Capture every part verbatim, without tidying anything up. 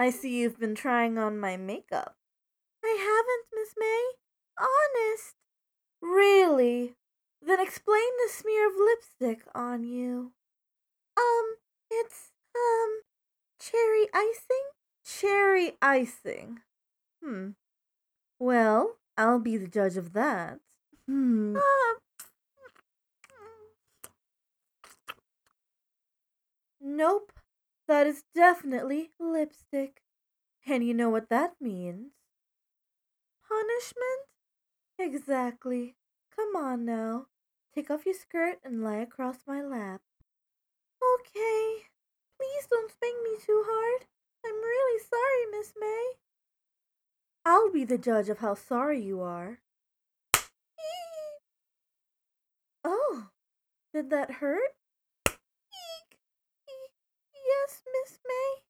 I see you've been trying on my makeup. I haven't, Miss May. Honest. Really? Then explain the smear of lipstick on you. Um, it's, um, cherry icing? Cherry icing. Hmm. Well, I'll be the judge of that. Hmm. Uh, nope. That is definitely lipstick. And you know what that means? Punishment? Exactly. Come on now. Take off your skirt and lie across my lap. Okay. Please don't spank me too hard. I'm really sorry, Miss May. I'll be the judge of how sorry you are. Oh, did that hurt? Eek. E- Yes, Miss May.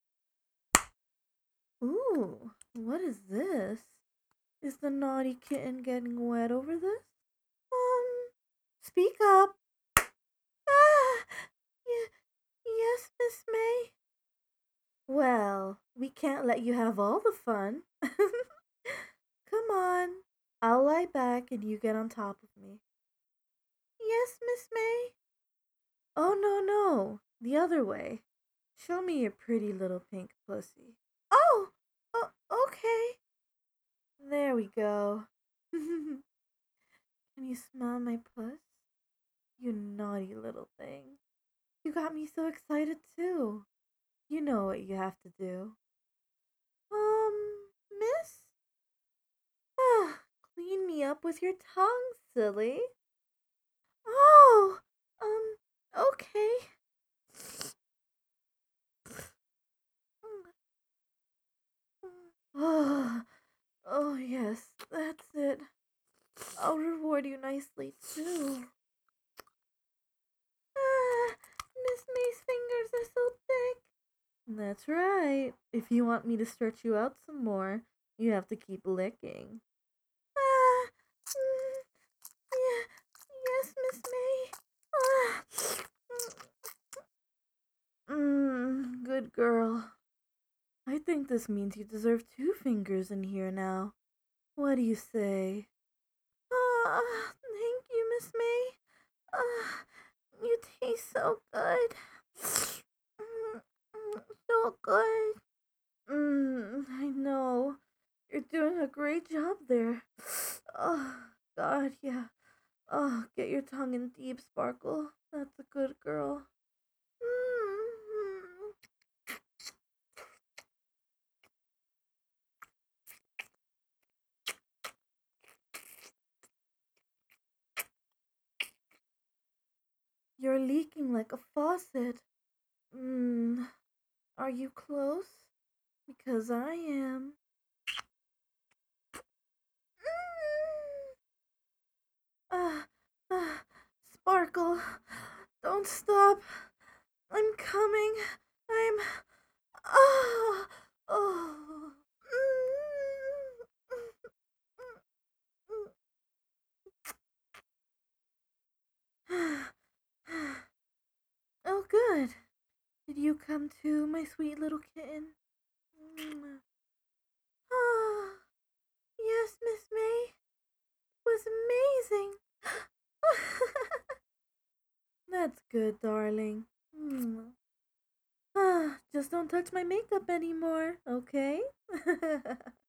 Ooh, what is this? Is the naughty kitten getting wet over this? Um, speak up. Ah, y- yes, Miss May. Well, we can't let you have all the fun. Come on. I'll lie back and you get on top of me. Yes, Miss May. Oh, no, no. The other way. Show me your pretty little pink pussy. Oh, oh okay. There we go. Can you smell my puss? You naughty little thing. You got me so excited too. You know what you have to do. Um, miss? Ah, clean me up with your tongue, silly. Oh, um, okay. Oh, oh yes, that's it. I'll reward you nicely too. Ah, Miss May's fingers are so thick. That's right. If you want me to stretch you out some more, you have to keep licking. Ah, mm, yeah, yes, Miss May. Ah, mm, good girl. I think this means you deserve two fingers in here now. What do you say? Ah, thank you, Miss May. Ah, you taste so good. Mm, mm, so good. Mm, I know. You're doing a great job there. Oh, God, yeah. Oh, get your tongue in deep, Sparkle. That's a good girl. Mm. You're leaking like a faucet. Mm. Are you close? Because I am. Ah, ah, Sparkle, don't stop. I'm coming. I'm. Ah, oh. Oh, good. Did you come too, my sweet little kitten? Ah, yes, Miss May. It was amazing. That's good, darling. Ah, just don't touch my makeup anymore, okay?